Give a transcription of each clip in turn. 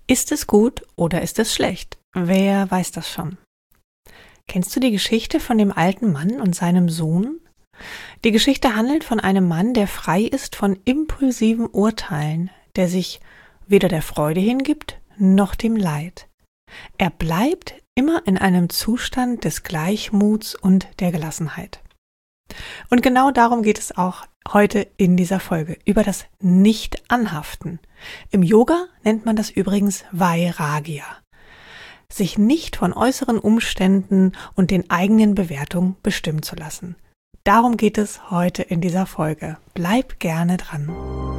Ist es gut oder ist es schlecht? Wer weiß das schon? Kennst du die Geschichte von dem alten Mann und seinem Sohn? Die Geschichte handelt von einem Mann, der frei ist von impulsiven Urteilen, der sich weder der Freude hingibt, noch dem Leid. Er bleibt immer in einem Zustand des Gleichmuts und der Gelassenheit. Und genau darum geht es auch heute in dieser Folge, über das Nicht-Anhaften. Im Yoga nennt man das übrigens Vairagya. Sich nicht von äußeren Umständen und den eigenen Bewertungen bestimmen zu lassen. Darum geht es heute in dieser Folge. Bleib gerne dran.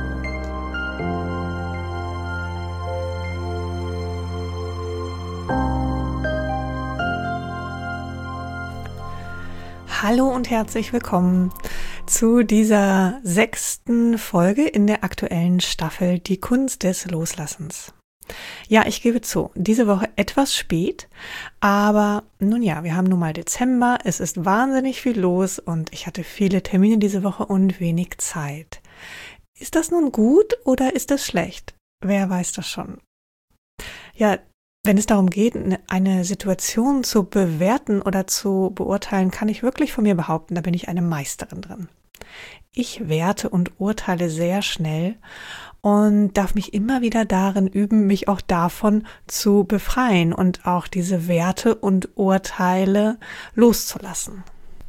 Hallo und herzlich willkommen zu dieser 6. Folge in der aktuellen Staffel Die Kunst des Loslassens. Ja, ich gebe zu, diese Woche etwas spät, aber nun ja, wir haben nun mal Dezember, es ist wahnsinnig viel los und ich hatte viele Termine diese Woche und wenig Zeit. Ist das nun gut oder ist das schlecht? Wer weiß das schon? Ja, wenn es darum geht, eine Situation zu bewerten oder zu beurteilen, kann ich wirklich von mir behaupten, da bin ich eine Meisterin drin. Ich werte und urteile sehr schnell und darf mich immer wieder darin üben, mich auch davon zu befreien und auch diese Werte und Urteile loszulassen.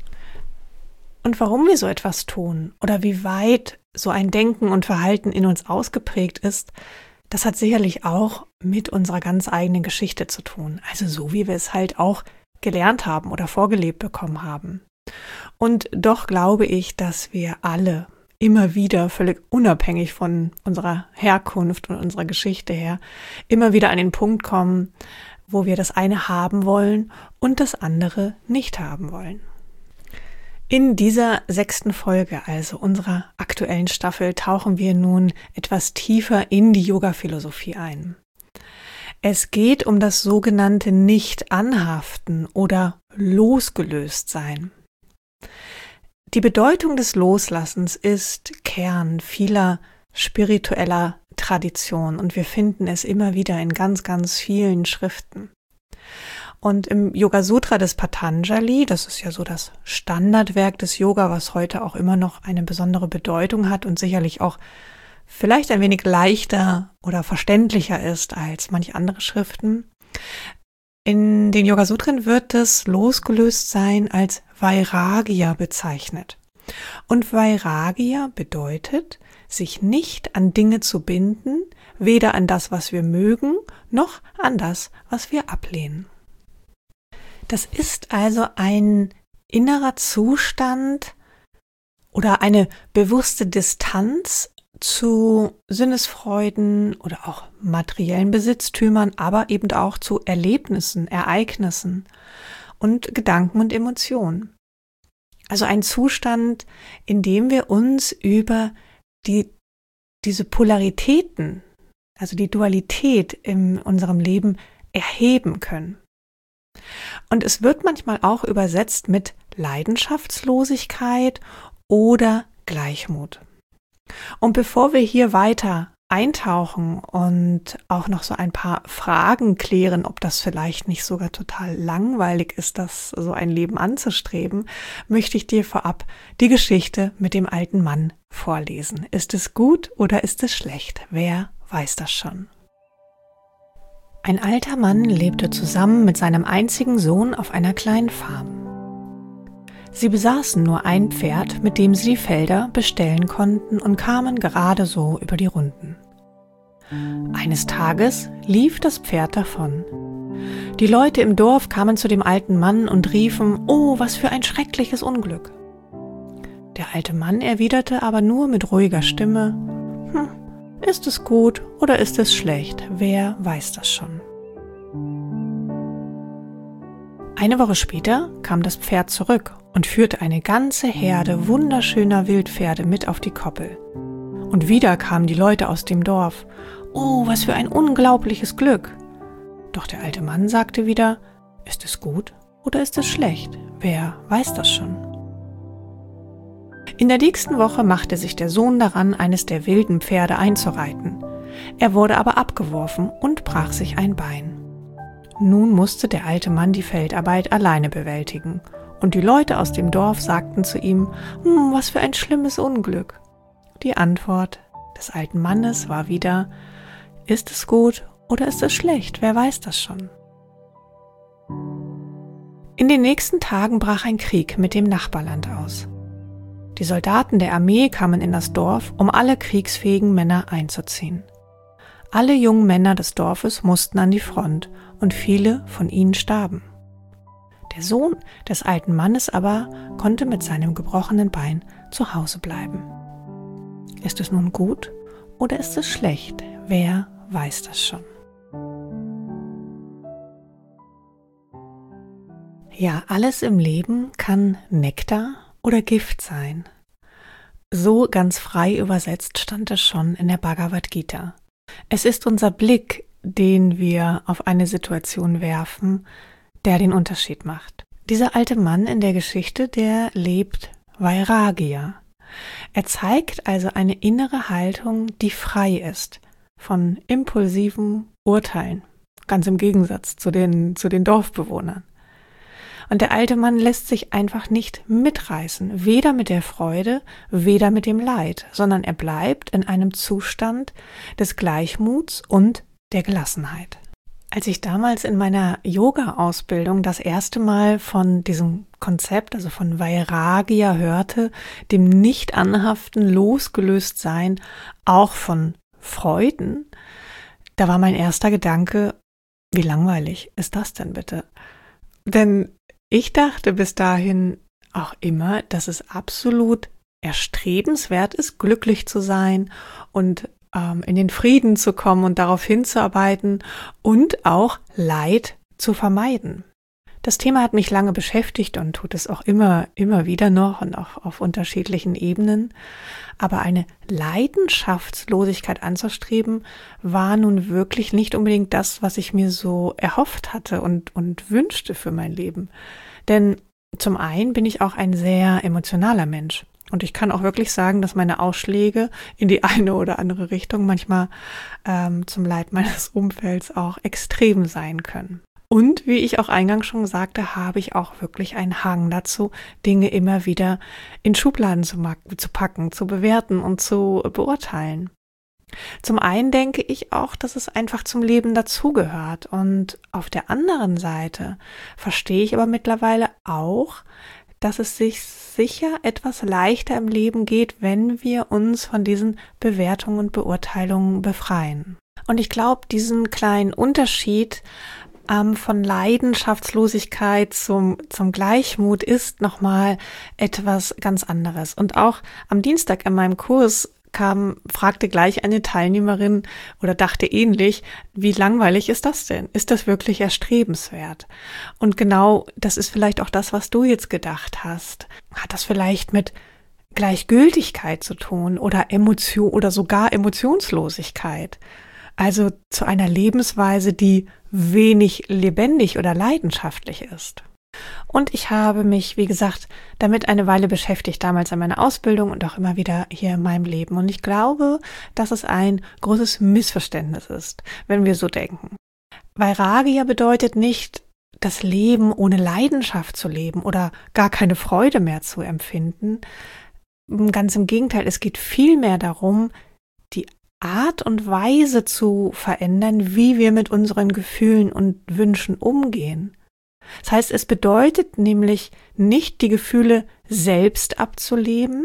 Und warum wir so etwas tun oder wie weit so ein Denken und Verhalten in uns ausgeprägt ist, das hat sicherlich auch mit unserer ganz eigenen Geschichte zu tun. Also so, wie wir es halt auch gelernt haben oder vorgelebt bekommen haben. Und doch glaube ich, dass wir alle immer wieder, völlig unabhängig von unserer Herkunft und unserer Geschichte her, immer wieder an den Punkt kommen, wo wir das eine haben wollen und das andere nicht haben wollen. In dieser 6. Folge, also unserer aktuellen Staffel, tauchen wir nun etwas tiefer in die Yoga-Philosophie ein. Es geht um das sogenannte Nicht-Anhaften oder Losgelöst-Sein. Die Bedeutung des Loslassens ist Kern vieler spiritueller Traditionen und wir finden es immer wieder in ganz, ganz vielen Schriften. Und im Yoga Sutra des Patanjali, das ist ja so das Standardwerk des Yoga, was heute auch immer noch eine besondere Bedeutung hat und sicherlich auch vielleicht ein wenig leichter oder verständlicher ist als manche andere Schriften. In den Yoga Sutren wird das Losgelöstsein als Vairagya bezeichnet. Und Vairagya bedeutet, sich nicht an Dinge zu binden, weder an das, was wir mögen, noch an das, was wir ablehnen. Das ist also ein innerer Zustand oder eine bewusste Distanz zu Sinnesfreuden oder auch materiellen Besitztümern, aber eben auch zu Erlebnissen, Ereignissen und Gedanken und Emotionen. Also ein Zustand, in dem wir uns über diese Polaritäten, also die Dualität in unserem Leben erheben können. Und es wird manchmal auch übersetzt mit Leidenschaftslosigkeit oder Gleichmut. Und bevor wir hier weiter eintauchen und auch noch so ein paar Fragen klären, ob das vielleicht nicht sogar total langweilig ist, das so ein Leben anzustreben, möchte ich dir vorab die Geschichte mit dem alten Mann vorlesen. Ist es gut oder ist es schlecht? Wer weiß das schon? Ein alter Mann lebte zusammen mit seinem einzigen Sohn auf einer kleinen Farm. Sie besaßen nur ein Pferd, mit dem sie die Felder bestellen konnten und kamen gerade so über die Runden. Eines Tages lief das Pferd davon. Die Leute im Dorf kamen zu dem alten Mann und riefen: „Oh, was für ein schreckliches Unglück!" Der alte Mann erwiderte aber nur mit ruhiger Stimme: „Ist es gut oder ist es schlecht? Wer weiß das schon?" Eine Woche später kam das Pferd zurück und führte eine ganze Herde wunderschöner Wildpferde mit auf die Koppel. Und wieder kamen die Leute aus dem Dorf: „Oh, was für ein unglaubliches Glück!" Doch der alte Mann sagte wieder: „Ist es gut oder ist es schlecht? Wer weiß das schon?" In der nächsten Woche machte sich der Sohn daran, eines der wilden Pferde einzureiten. Er wurde aber abgeworfen und brach sich ein Bein. Nun musste der alte Mann die Feldarbeit alleine bewältigen, und die Leute aus dem Dorf sagten zu ihm: Was für ein schlimmes Unglück. Die Antwort des alten Mannes war wieder: Ist es gut oder ist es schlecht? Wer weiß das schon? In den nächsten Tagen brach ein Krieg mit dem Nachbarland aus. Die Soldaten der Armee kamen in das Dorf, um alle kriegsfähigen Männer einzuziehen. Alle jungen Männer des Dorfes mussten an die Front und viele von ihnen starben. Der Sohn des alten Mannes aber konnte mit seinem gebrochenen Bein zu Hause bleiben. Ist es nun gut oder ist es schlecht? Wer weiß das schon? Ja, alles im Leben kann Nektar oder Gift sein. So ganz frei übersetzt stand es schon in der Bhagavad Gita. Es ist unser Blick, den wir auf eine Situation werfen, der den Unterschied macht. Dieser alte Mann in der Geschichte, der lebt Vairagya. Er zeigt also eine innere Haltung, die frei ist von impulsiven Urteilen, ganz im Gegensatz zu den Dorfbewohnern. Und der alte Mann lässt sich einfach nicht mitreißen, weder mit der Freude, weder mit dem Leid, sondern er bleibt in einem Zustand des Gleichmuts und der Gelassenheit. Als ich damals in meiner Yoga-Ausbildung das erste Mal von diesem Konzept, also von Vairagya hörte, dem Nicht-Anhaften, losgelöst sein, auch von Freuden, da war mein erster Gedanke: Wie langweilig ist das denn bitte? Denn ich dachte bis dahin auch immer, dass es absolut erstrebenswert ist, glücklich zu sein und in den Frieden zu kommen und darauf hinzuarbeiten und auch Leid zu vermeiden. Das Thema hat mich lange beschäftigt und tut es auch immer wieder noch und auch auf unterschiedlichen Ebenen. Aber eine Leidenschaftslosigkeit anzustreben, war nun wirklich nicht unbedingt das, was ich mir so erhofft hatte und wünschte für mein Leben. Denn zum einen bin ich auch ein sehr emotionaler Mensch. Und ich kann auch wirklich sagen, dass meine Ausschläge in die eine oder andere Richtung manchmal zum Leid meines Umfelds auch extrem sein können. Und wie ich auch eingangs schon sagte, habe ich auch wirklich einen Hang dazu, Dinge immer wieder in Schubladen zu packen, zu bewerten und zu beurteilen. Zum einen denke ich auch, dass es einfach zum Leben dazugehört. Und auf der anderen Seite verstehe ich aber mittlerweile auch, dass es sich sicher etwas leichter im Leben geht, wenn wir uns von diesen Bewertungen und Beurteilungen befreien. Und ich glaube, diesen kleinen Unterschied von Leidenschaftslosigkeit zum Gleichmut ist nochmal etwas ganz anderes. Und auch am Dienstag in meinem Kurs fragte gleich eine Teilnehmerin oder dachte ähnlich: Wie langweilig ist das denn? Ist das wirklich erstrebenswert? Und genau das ist vielleicht auch das, was du jetzt gedacht hast. Hat das vielleicht mit Gleichgültigkeit zu tun oder Emotion oder sogar Emotionslosigkeit? Also zu einer Lebensweise, die wenig lebendig oder leidenschaftlich ist. Und ich habe mich, wie gesagt, damit eine Weile beschäftigt, damals an meiner Ausbildung und auch immer wieder hier in meinem Leben. Und ich glaube, dass es ein großes Missverständnis ist, wenn wir so denken. Vairagya bedeutet nicht, das Leben ohne Leidenschaft zu leben oder gar keine Freude mehr zu empfinden. Ganz im Gegenteil, es geht vielmehr darum, die Art und Weise zu verändern, wie wir mit unseren Gefühlen und Wünschen umgehen. Das heißt, es bedeutet nämlich nicht, die Gefühle selbst abzulehnen,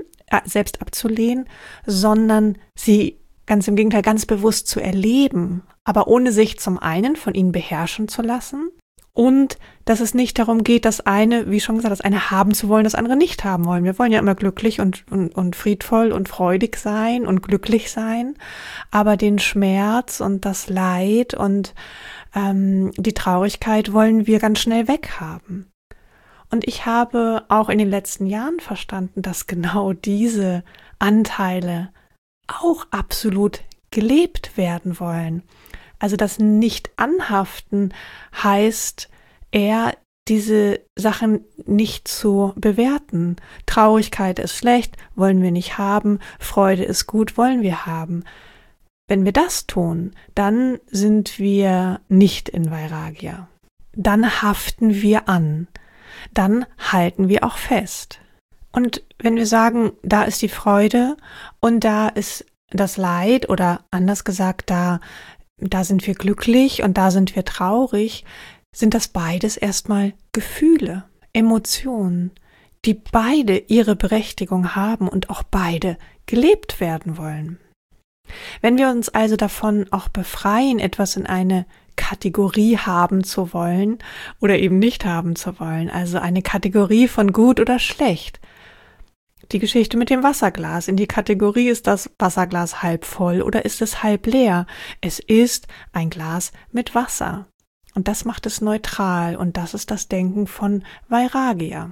sondern sie ganz im Gegenteil ganz bewusst zu erleben, aber ohne sich zum einen von ihnen beherrschen zu lassen und dass es nicht darum geht, das eine, wie schon gesagt, das eine haben zu wollen, das andere nicht haben wollen. Wir wollen ja immer glücklich und friedvoll und freudig sein und glücklich sein, aber den Schmerz und das Leid und die Traurigkeit wollen wir ganz schnell weghaben. Und ich habe auch in den letzten Jahren verstanden, dass genau diese Anteile auch absolut gelebt werden wollen. Also das Nicht-Anhaften heißt eher, diese Sachen nicht zu bewerten. Traurigkeit ist schlecht, wollen wir nicht haben. Freude ist gut, wollen wir haben. wenn wir das tun, dann sind wir nicht in Vairagya. Dann haften wir an. Dann halten wir auch fest. Und wenn wir sagen, da ist die Freude und da ist das Leid oder anders gesagt, da sind wir glücklich und da sind wir traurig, sind das beides erstmal Gefühle, Emotionen, die beide ihre Berechtigung haben und auch beide gelebt werden wollen. Wenn wir uns also davon auch befreien, etwas in eine Kategorie haben zu wollen oder eben nicht haben zu wollen, also eine Kategorie von gut oder schlecht. Die Geschichte mit dem Wasserglas. In die Kategorie, ist das Wasserglas halb voll oder ist es halb leer? Es ist ein Glas mit Wasser. Und das macht es neutral und das ist das Denken von Vairagya.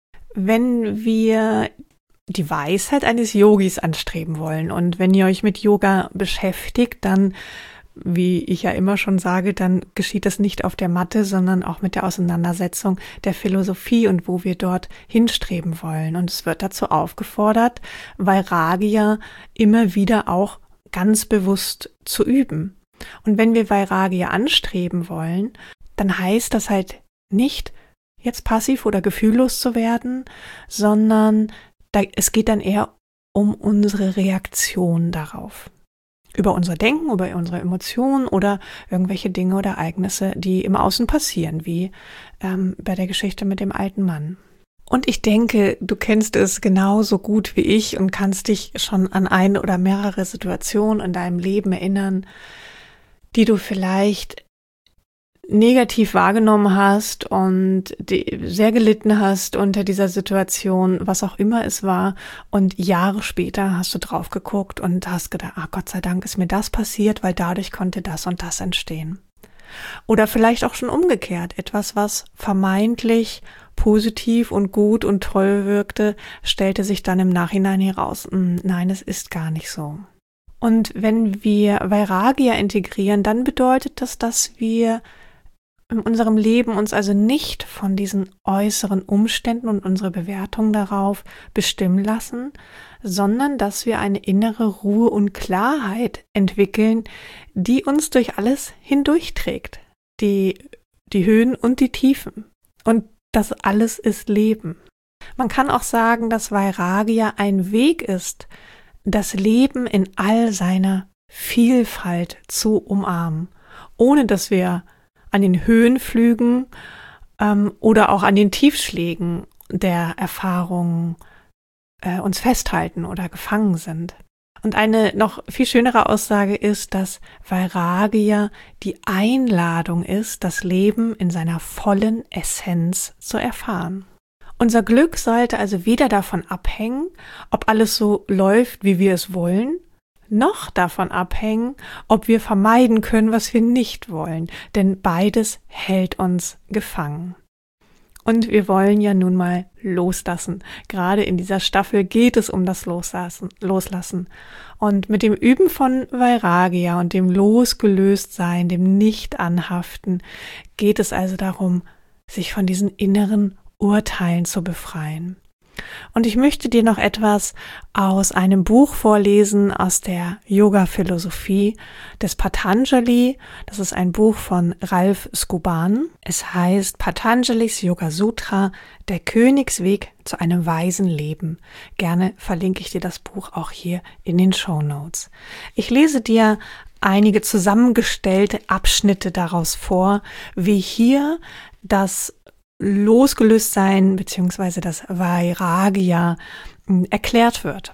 Wenn wir die Weisheit eines Yogis anstreben wollen und wenn ihr euch mit Yoga beschäftigt, dann, wie ich ja immer schon sage, dann geschieht das nicht auf der Matte, sondern auch mit der Auseinandersetzung der Philosophie und wo wir dort hinstreben wollen. Und es wird dazu aufgefordert, Vairagya immer wieder auch ganz bewusst zu üben. Und wenn wir Vairagya anstreben wollen, dann heißt das halt nicht, jetzt passiv oder gefühllos zu werden, sondern es geht dann eher um unsere Reaktion darauf. Über unser Denken, über unsere Emotionen oder irgendwelche Dinge oder Ereignisse, die im Außen passieren, wie bei der Geschichte mit dem alten Mann. Und ich denke, du kennst es genauso gut wie ich und kannst dich schon an eine oder mehrere Situationen in deinem Leben erinnern, die du vielleicht negativ wahrgenommen hast und sehr gelitten hast unter dieser Situation, was auch immer es war. Und Jahre später hast du drauf geguckt und hast gedacht, Gott sei Dank ist mir das passiert, weil dadurch konnte das und das entstehen. Oder vielleicht auch schon umgekehrt, etwas, was vermeintlich positiv und gut und toll wirkte, stellte sich dann im Nachhinein heraus, nein, es ist gar nicht so. Und wenn wir Vairagya integrieren, dann bedeutet das, dass wir in unserem Leben uns also nicht von diesen äußeren Umständen und unsere Bewertung darauf bestimmen lassen, sondern dass wir eine innere Ruhe und Klarheit entwickeln, die uns durch alles hindurchträgt, die Höhen und die Tiefen. Und das alles ist Leben. Man kann auch sagen, dass Vairagya ein Weg ist, das Leben in all seiner Vielfalt zu umarmen, ohne dass wir an den Höhenflügen oder auch an den Tiefschlägen der Erfahrungen uns festhalten oder gefangen sind. Und eine noch viel schönere Aussage ist, dass Vairagya die Einladung ist, das Leben in seiner vollen Essenz zu erfahren. Unser Glück sollte also weder davon abhängen, ob alles so läuft, wie wir es wollen, noch davon abhängen, ob wir vermeiden können, was wir nicht wollen, denn beides hält uns gefangen. Und wir wollen ja nun mal loslassen. Gerade in dieser Staffel geht es um das Loslassen. Und mit dem Üben von Vairagya und dem Losgelöstsein, dem Nicht-Anhaften, geht es also darum, sich von diesen inneren Urteilen zu befreien. Und ich möchte dir noch etwas aus einem Buch vorlesen, aus der Yoga-Philosophie des Patanjali. Das ist ein Buch von Ralph Scuban. Es heißt Patanjalis Yoga Sutra, der Königsweg zu einem weisen Leben. Gerne verlinke ich dir das Buch auch hier in den Shownotes. Ich lese dir einige zusammengestellte Abschnitte daraus vor, wie hier das Losgelöstsein bzw. das Vairagya erklärt wird.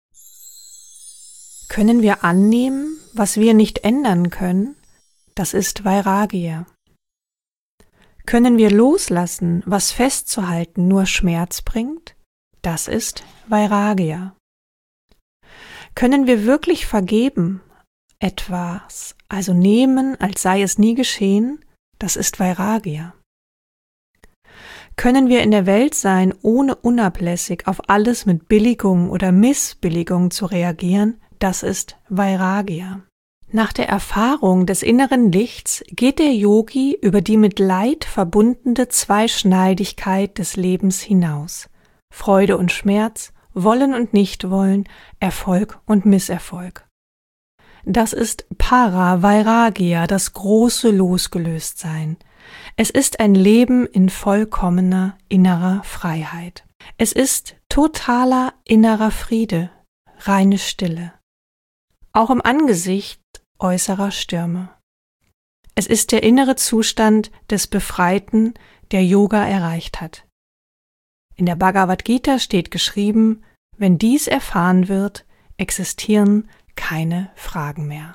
Können wir annehmen, was wir nicht ändern können? Das ist Vairagya. Können wir loslassen, was festzuhalten nur Schmerz bringt? Das ist Vairagya. Können wir wirklich vergeben, etwas, also nehmen, als sei es nie geschehen? Das ist Vairagya. Können wir in der Welt sein, ohne unablässig auf alles mit Billigung oder Missbilligung zu reagieren? Das ist Vairagya. Nach der Erfahrung des inneren Lichts geht der Yogi über die mit Leid verbundene Zweischneidigkeit des Lebens hinaus. Freude und Schmerz, Wollen und Nichtwollen, Erfolg und Misserfolg. Das ist Para-Vairagya, das große Losgelöstsein. Es ist ein Leben in vollkommener innerer Freiheit. Es ist totaler innerer Friede, reine Stille, auch im Angesicht äußerer Stürme. Es ist der innere Zustand des Befreiten, der Yoga erreicht hat. In der Bhagavad Gita steht geschrieben, wenn dies erfahren wird, existieren keine Fragen mehr.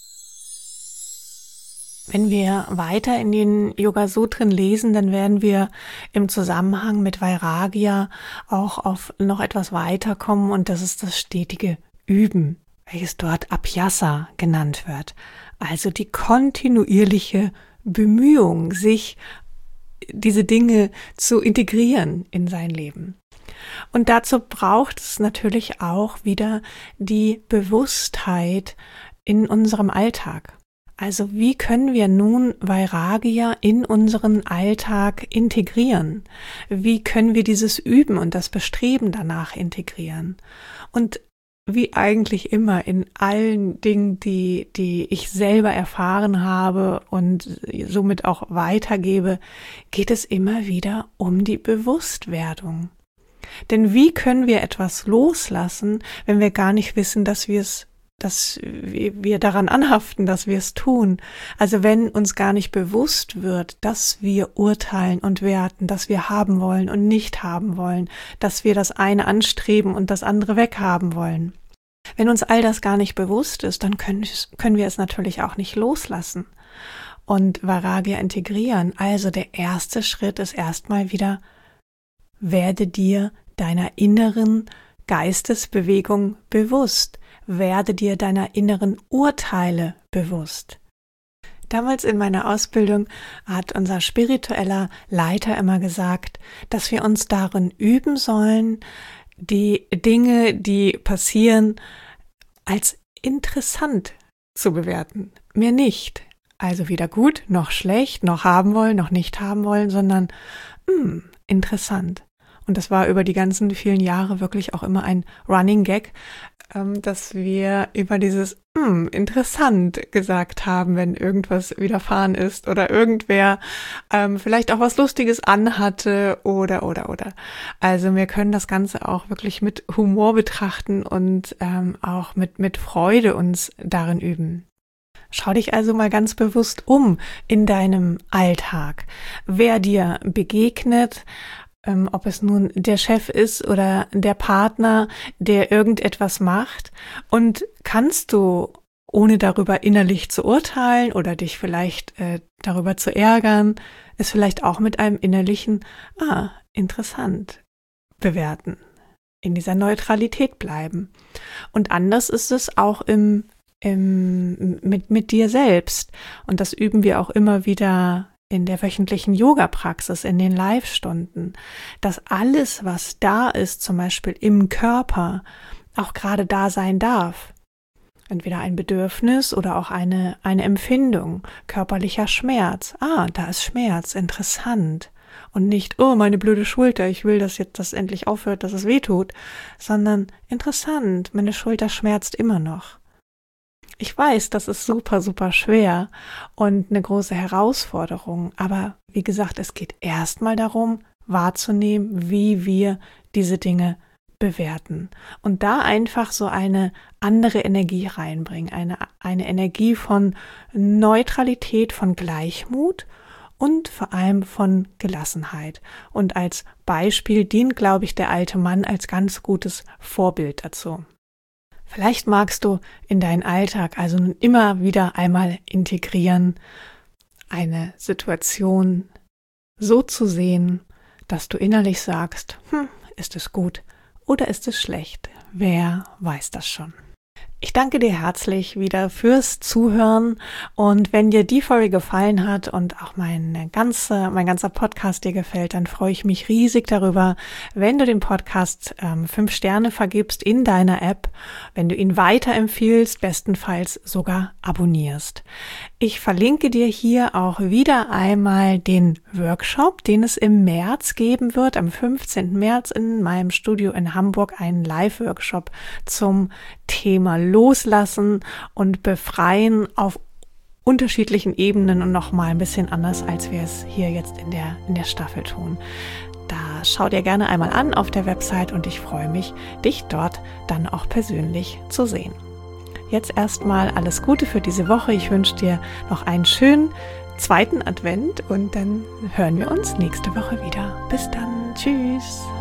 Wenn wir weiter in den Yoga-Sutren lesen, dann werden wir im Zusammenhang mit Vairagya auch auf noch etwas weiterkommen, und das ist das stetige Üben, welches dort Abhyasa genannt wird. Also die kontinuierliche Bemühung, sich diese Dinge zu integrieren in sein Leben. Und dazu braucht es natürlich auch wieder die Bewusstheit in unserem Alltag. Also wie können wir nun Vairagya in unseren Alltag integrieren? Wie können wir dieses Üben und das Bestreben danach integrieren? Und wie eigentlich immer in allen Dingen, die ich selber erfahren habe und somit auch weitergebe, geht es immer wieder um die Bewusstwerdung. Denn wie können wir etwas loslassen, wenn wir gar nicht wissen, dass wir daran anhaften, dass wir es tun? Also wenn uns gar nicht bewusst wird, dass wir urteilen und werten, dass wir haben wollen und nicht haben wollen, dass wir das eine anstreben und das andere weghaben wollen. Wenn uns all das gar nicht bewusst ist, dann können wir es natürlich auch nicht loslassen und Vairagya integrieren. Also der erste Schritt ist erstmal wieder: werde dir deiner inneren Geistesbewegung bewusst. Werde dir deiner inneren Urteile bewusst. Damals in meiner Ausbildung hat unser spiritueller Leiter immer gesagt, dass wir uns darin üben sollen, die Dinge, die passieren, als interessant zu bewerten. Mehr nicht. Also weder gut, noch schlecht, noch haben wollen, noch nicht haben wollen, sondern interessant. Und das war über die ganzen vielen Jahre wirklich auch immer ein Running Gag, dass wir über dieses interessant gesagt haben, wenn irgendwas widerfahren ist oder irgendwer vielleicht auch was Lustiges anhatte oder. Also wir können das Ganze auch wirklich mit Humor betrachten und auch mit Freude uns darin üben. Schau dich also mal ganz bewusst um in deinem Alltag. Wer dir begegnet, ob es nun der Chef ist oder der Partner, der irgendetwas macht, und kannst du, ohne darüber innerlich zu urteilen oder dich vielleicht darüber zu ärgern, es vielleicht auch mit einem innerlichen interessant bewerten, in dieser Neutralität bleiben. Und anders ist es auch mit dir selbst, und das üben wir auch immer wieder in der wöchentlichen Yoga-Praxis, in den Live-Stunden, dass alles, was da ist, zum Beispiel im Körper, auch gerade da sein darf. Entweder ein Bedürfnis oder auch eine Empfindung, körperlicher Schmerz. Da ist Schmerz, interessant. Und nicht, oh, meine blöde Schulter, ich will, dass jetzt das endlich aufhört, dass es weh tut, sondern interessant, meine Schulter schmerzt immer noch. Ich weiß, das ist super, super schwer und eine große Herausforderung, aber wie gesagt, es geht erstmal darum, wahrzunehmen, wie wir diese Dinge bewerten und da einfach so eine andere Energie reinbringen, eine Energie von Neutralität, von Gleichmut und vor allem von Gelassenheit. Und als Beispiel dient, glaube ich, der alte Mann als ganz gutes Vorbild dazu. Vielleicht magst du in deinen Alltag also nun immer wieder einmal integrieren, eine Situation so zu sehen, dass du innerlich sagst, ist es gut oder ist es schlecht? Wer weiß das schon? Ich danke dir herzlich wieder fürs Zuhören, und wenn dir die Folge gefallen hat und auch mein ganzer Podcast dir gefällt, dann freue ich mich riesig darüber, wenn du dem Podcast 5 Sterne vergibst in deiner App, wenn du ihn weiterempfiehlst, bestenfalls sogar abonnierst. Ich verlinke dir hier auch wieder einmal den Workshop, den es im März geben wird, am 15. März in meinem Studio in Hamburg, einen Live-Workshop zum Thema Loslassen und Befreien auf unterschiedlichen Ebenen und nochmal ein bisschen anders, als wir es hier jetzt in der Staffel tun. Da schau dir gerne einmal an auf der Website und ich freue mich, dich dort dann auch persönlich zu sehen. Jetzt erstmal alles Gute für diese Woche. Ich wünsche dir noch einen schönen zweiten Advent und dann hören wir uns nächste Woche wieder. Bis dann. Tschüss.